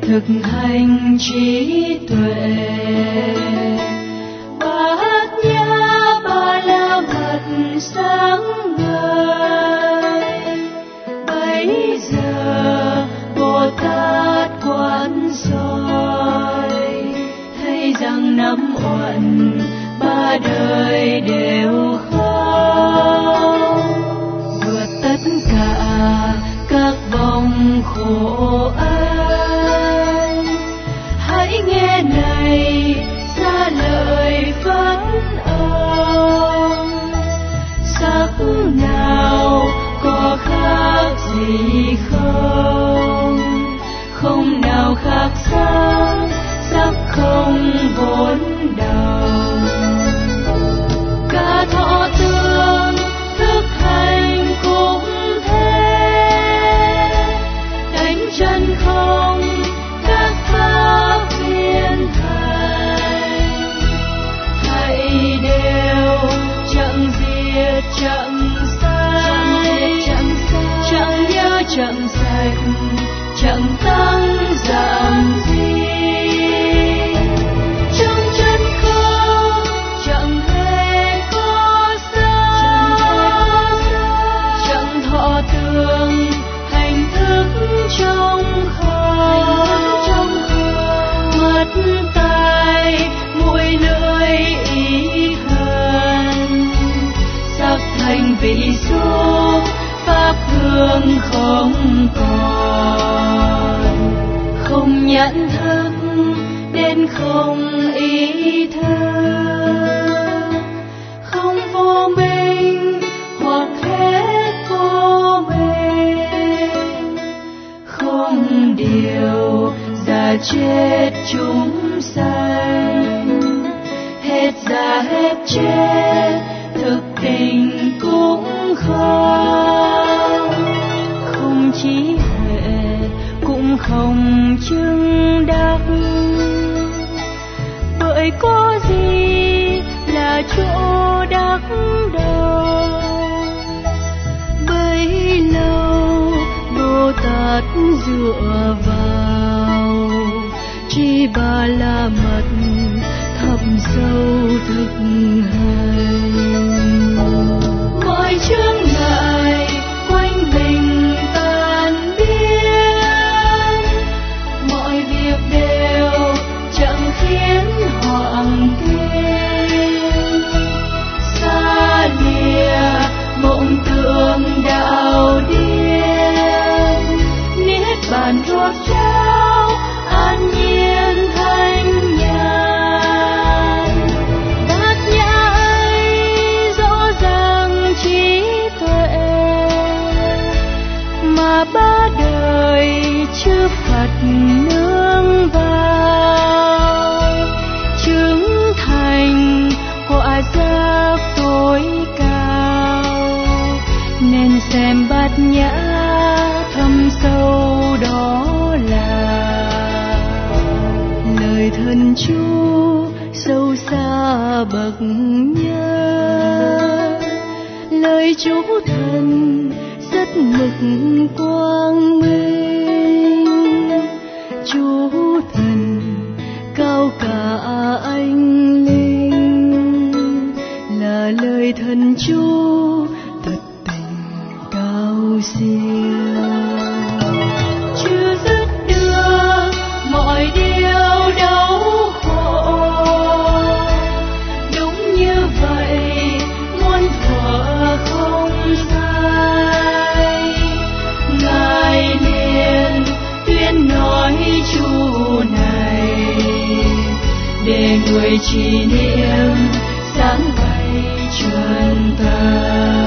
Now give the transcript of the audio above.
thực hành trí tuệ. Bát nhã ba la mật sáng ngời, bấy giờ Bồ Tát quán soi, thấy rằng năm uẩn ba đời đều khóc, vượt tất cả các vòng khổ ách. Hãy nghe này ra lời phấn âm, sắc nào có khác gì không, không nào khác sắc, sắc không vốn đầu. Cả thọ tương thức hành cũng thế, đánh chân không các pháp thiên thành. Hãy đều chẳng diệt chẳng sai, chẳng nhớ chẳng sạch, chẳng tăng giảm gì. Trong chân không chẳng hề có sao, chẳng thọ tương hành thức trong không, mắt tai mũi lưỡi ý hận, sắc thành vị xúc pháp hương không còn, không nhận thức đến không ý thức, không vô minh hoặc hết vô minh, không điều già chết chúng sanh, hết già hết chết thực tình cũng không, không trí huệ cũng không chứng đắc. Bởi có gì là chỗ đắc đầu, bấy lâu Bồ Tát dựa vào trí ba la mật thâm sâu thực hành. Mọi chướng ngại quanh mình tan biến, mọi việc đều chẳng khiến hoảng kinh. Xa lìa mộng tưởng đạo điên, niết bàn rốt ráo an nhiên thanh nhàn. Bát nhã ấy rõ ràng trí tuệ, mà ba đời chư Phật nương vào, chứng thành quả giác tối cao. Nên xem bát nhã thâm sâu đó là lời thân chú sâu xa bậc nhất, lời chú thần rất mực quang minh. Chú thần cao cả anh linh, là lời thần chú thật tình cao siêu. Chưa dứt được mọi điều đau khổ, đúng như vậy muôn thuở không sai. Ngài liền tuyên nói chú này, để người trì niệm sáng bay truyền tờ.